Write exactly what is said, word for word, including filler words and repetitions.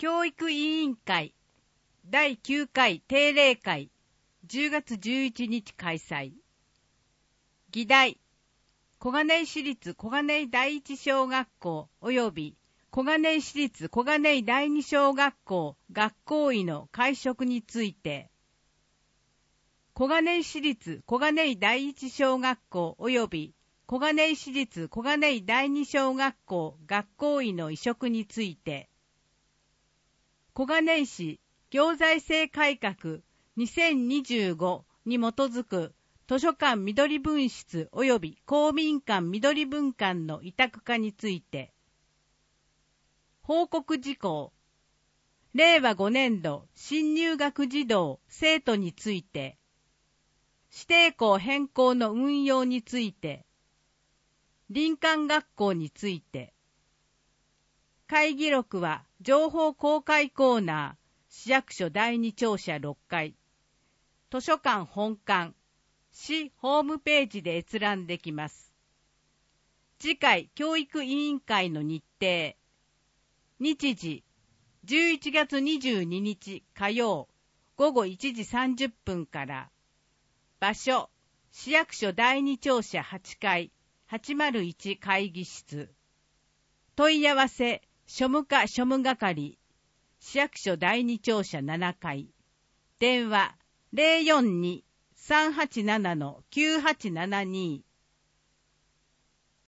教育委員会だいきゅうかい定例会じゅうがつじゅういちにち開催。議題、小金井市立小金井第一小学校及び小金井市立小金井第二小学校学校医の会食について、小金井市立小金井第一小学校及び小金井市立小金井第二小学校学校医の移植について、小金井市行財政改革にせんにじゅうごに基づく図書館緑分室及び公民館緑分館の委託化について、報告事項、れいわごねんど新入学児童生徒について、指定校変更の運用について、林間学校について、会議録は情報公開コーナー、市役所だいに庁舎ろっかい、図書館本館、市ホームページで閲覧できます。次回教育委員会の日程、日時、じゅういちがつにじゅうににち火曜、ごごいちじさんじゅっぷんから、場所、市役所だいに庁舎はちかい、はちまるいち会議室。問い合わせ、庶務課庶務係、市役所だいに庁舎ななかい。電話、ゼロよんに さんはちなな きゅうはちななに